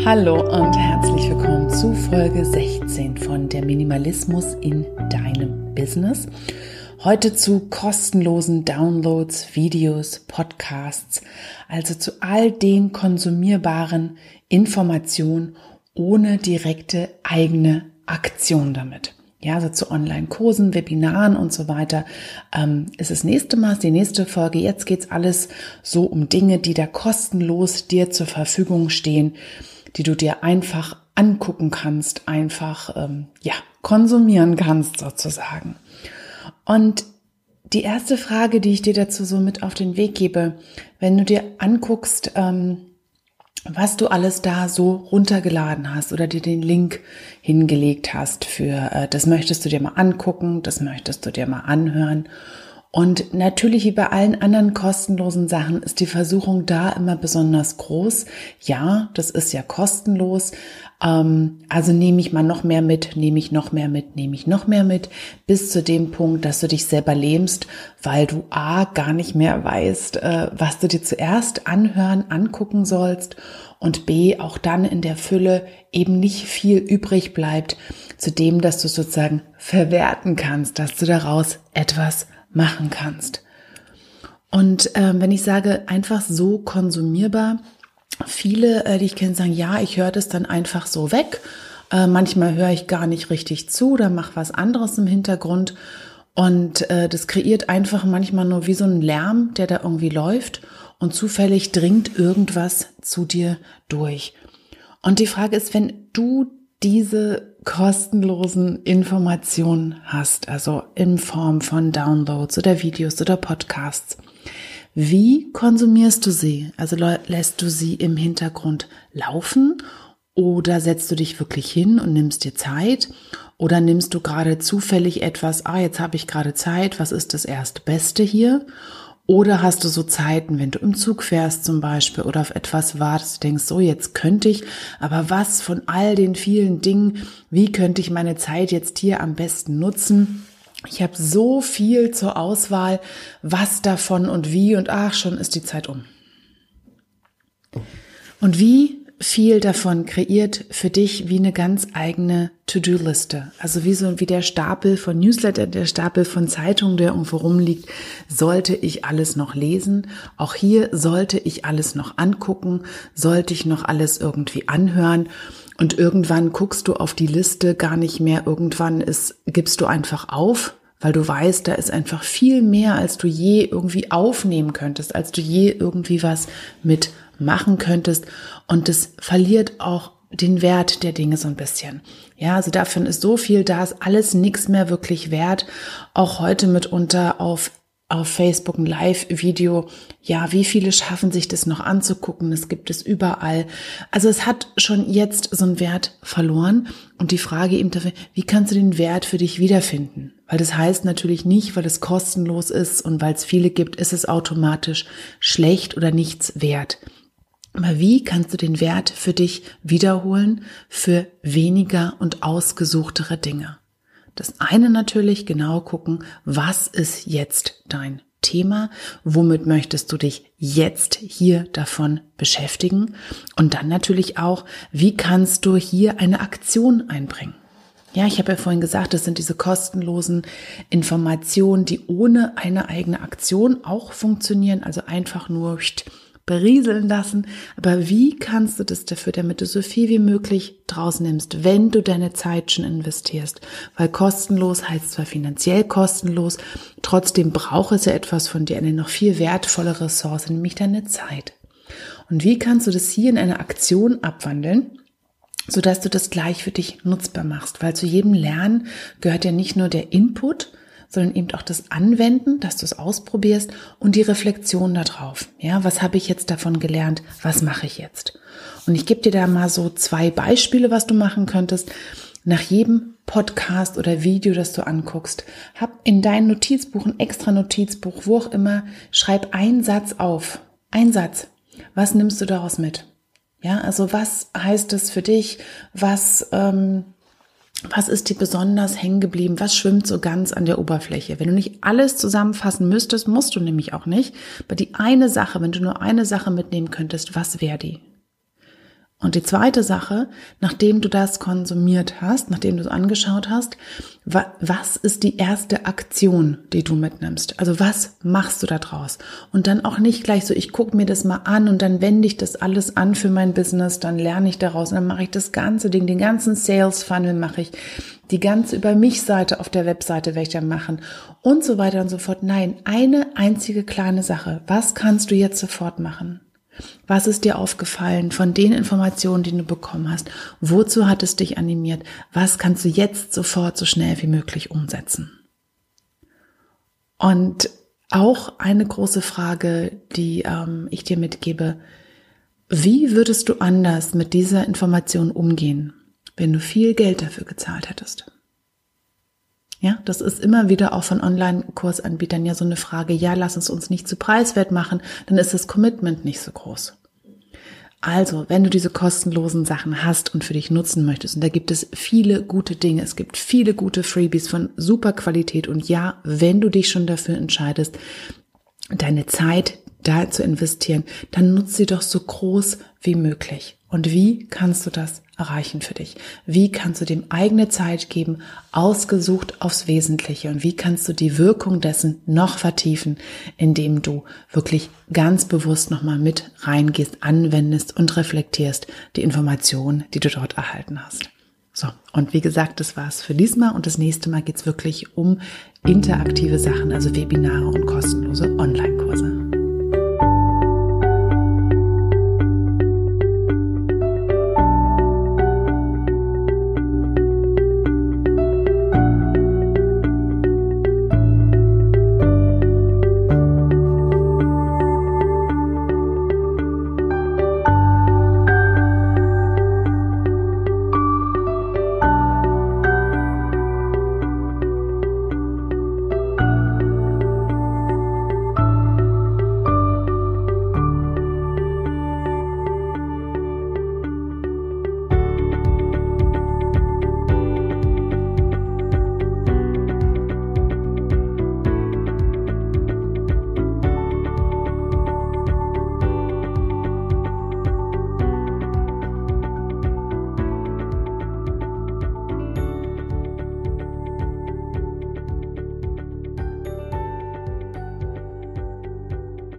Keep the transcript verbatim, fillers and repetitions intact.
Hallo und herzlich willkommen zu Folge sechzehn von der Minimalismus in deinem Business. Heute zu kostenlosen Downloads, Videos, Podcasts, also zu all den konsumierbaren Informationen ohne direkte eigene Aktion damit. Ja, also zu Online-Kursen, Webinaren und so weiter ähm, ist das nächste Mal, die nächste Folge. Jetzt geht's alles so um Dinge, die da kostenlos dir zur Verfügung stehen, die du dir einfach angucken kannst, einfach ähm, ja konsumieren kannst sozusagen. Und die erste Frage, die ich dir dazu so mit auf den Weg gebe, wenn du dir anguckst, ähm, was du alles da so runtergeladen hast oder dir den Link hingelegt hast für, äh, das möchtest du dir mal angucken, das möchtest du dir mal anhören. Und natürlich wie bei allen anderen kostenlosen Sachen ist die Versuchung da immer besonders groß. Ja, das ist ja kostenlos. Ähm, also nehme ich mal noch mehr mit, nehme ich noch mehr mit, nehme ich noch mehr mit, bis zu dem Punkt, dass du dich selber lähmst, weil du A, gar nicht mehr weißt, äh, was du dir zuerst anhören, angucken sollst und B, auch dann in der Fülle eben nicht viel übrig bleibt, zu dem, dass du sozusagen verwerten kannst, dass du daraus etwas machen kannst. Und äh, wenn ich sage, einfach so konsumierbar, viele, äh, die ich kenne, sagen, ja, ich höre das dann einfach so weg. Äh, manchmal höre ich gar nicht richtig zu oder mache was anderes im Hintergrund. Und äh, das kreiert einfach manchmal nur wie so ein Lärm, der da irgendwie läuft und zufällig dringt irgendwas zu dir durch. Und die Frage ist, wenn du diese kostenlosen Informationen hast, also in Form von Downloads oder Videos oder Podcasts, wie konsumierst du sie? Also lässt du sie im Hintergrund laufen oder setzt du dich wirklich hin und nimmst dir Zeit oder nimmst du gerade zufällig etwas, ah, jetzt habe ich gerade Zeit, was ist das Erstbeste hier? Oder hast du so Zeiten, wenn du im Zug fährst zum Beispiel oder auf etwas wartest, du denkst, so jetzt könnte ich, aber was von all den vielen Dingen, wie könnte ich meine Zeit jetzt hier am besten nutzen? Ich habe so viel zur Auswahl, was davon und wie und ach, schon ist die Zeit um. Und wie viel davon kreiert für dich wie eine ganz eigene To-Do-Liste. Also wie so wie der Stapel von Newsletter, der Stapel von Zeitungen, der irgendwo rumliegt, sollte ich alles noch lesen. Auch hier sollte ich alles noch angucken, sollte ich noch alles irgendwie anhören. Und irgendwann guckst du auf die Liste gar nicht mehr. Irgendwann ist, gibst du einfach auf, weil du weißt, da ist einfach viel mehr, als du je irgendwie aufnehmen könntest, als du je irgendwie was mit machen könntest, und es verliert auch den Wert der Dinge so ein bisschen. Ja, also davon ist so viel, da ist alles nichts mehr wirklich wert. Auch heute mitunter auf auf Facebook ein Live-Video. Ja, wie viele schaffen sich das noch anzugucken? Das gibt es überall. Also es hat schon jetzt so einen Wert verloren, und die Frage eben dafür, wie kannst du den Wert für dich wiederfinden? Weil das heißt natürlich nicht, weil es kostenlos ist und weil es viele gibt, ist es automatisch schlecht oder nichts wert. Aber wie kannst du den Wert für dich wiederholen für weniger und ausgesuchtere Dinge? Das eine natürlich genau gucken, was ist jetzt dein Thema? Womit möchtest du dich jetzt hier davon beschäftigen? Und dann natürlich auch, wie kannst du hier eine Aktion einbringen? Ja, ich habe ja vorhin gesagt, das sind diese kostenlosen Informationen, die ohne eine eigene Aktion auch funktionieren, also einfach nur berieseln lassen. Aber wie kannst du das dafür, damit du so viel wie möglich draus nimmst, wenn du deine Zeit schon investierst? Weil kostenlos heißt zwar finanziell kostenlos, trotzdem braucht es ja etwas von dir, eine noch viel wertvolle Ressource, nämlich deine Zeit. Und wie kannst du das hier in eine Aktion abwandeln, sodass du das gleich für dich nutzbar machst? Weil zu jedem Lernen gehört ja nicht nur der Input, sondern eben auch das Anwenden, dass du es ausprobierst, und die Reflexion darauf. Ja, was habe ich jetzt davon gelernt? Was mache ich jetzt? Und ich gebe dir da mal so zwei Beispiele, was du machen könntest. Nach jedem Podcast oder Video, das du anguckst, hab in dein Notizbuch, ein extra Notizbuch, wo auch immer, schreib einen Satz auf. Ein Satz. Was nimmst du daraus mit? Ja, also was heißt es für dich? Was, ähm, Was ist dir besonders hängen geblieben? Was schwimmt so ganz an der Oberfläche? Wenn du nicht alles zusammenfassen müsstest, musst du nämlich auch nicht. Aber die eine Sache, wenn du nur eine Sache mitnehmen könntest, was wäre die? Und die zweite Sache, nachdem du das konsumiert hast, nachdem du es angeschaut hast, wa- was ist die erste Aktion, die du mitnimmst? Also was machst du da draus? Und dann auch nicht gleich so, ich gucke mir das mal an und dann wende ich das alles an für mein Business, dann lerne ich daraus und dann mache ich das ganze Ding, den ganzen Sales Funnel mache ich, die ganze Über mich Seite auf der Webseite werde ich dann machen und so weiter und so fort. Nein, eine einzige kleine Sache. Was kannst du jetzt sofort machen? Was ist dir aufgefallen von den Informationen, die du bekommen hast? Wozu hat es dich animiert? Was kannst du jetzt sofort so schnell wie möglich umsetzen? Und auch eine große Frage, die ähm, ich dir mitgebe: Wie würdest du anders mit dieser Information umgehen, wenn du viel Geld dafür gezahlt hättest? Ja, das ist immer wieder auch von Online-Kursanbietern ja so eine Frage, ja, lass es uns nicht zu preiswert machen, dann ist das Commitment nicht so groß. Also, wenn du diese kostenlosen Sachen hast und für dich nutzen möchtest, und da gibt es viele gute Dinge, es gibt viele gute Freebies von super Qualität und ja, wenn du dich schon dafür entscheidest, deine Zeit da zu investieren, dann nutz sie doch so groß wie möglich. Und wie kannst du das erreichen für dich? Wie kannst du dem eigene Zeit geben, ausgesucht aufs Wesentliche? Und wie kannst du die Wirkung dessen noch vertiefen, indem du wirklich ganz bewusst nochmal mit reingehst, anwendest und reflektierst die Informationen, die du dort erhalten hast? So, und wie gesagt, das war's für diesmal und das nächste Mal geht's wirklich um interaktive Sachen, also Webinare und kostenlose Online-Kurse.